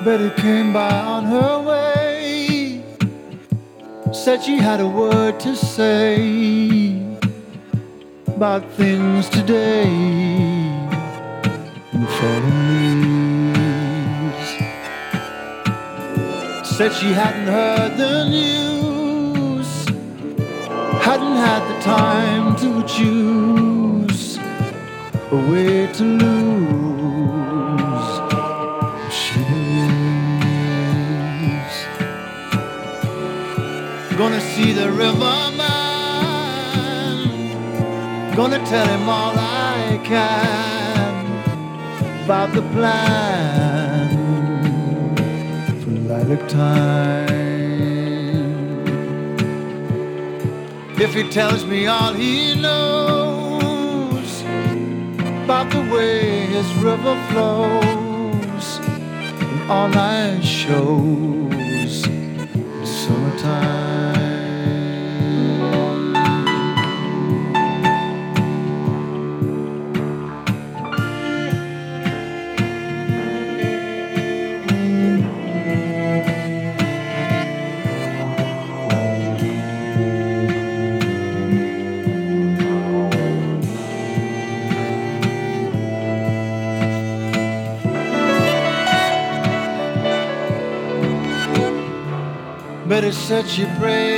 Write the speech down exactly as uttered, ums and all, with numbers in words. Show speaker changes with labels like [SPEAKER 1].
[SPEAKER 1] Betty came by on her way, said she had a word to say about things today in the fallen leaves. Said she hadn't heard the news, hadn't had the time to choose a way to lose. She believes. Gonna see the riverman, gonna tell him all I can about the plan for lilac time. If he tells me all he knows about the way his river flows, and all night shows the summertime. Betty said she prayed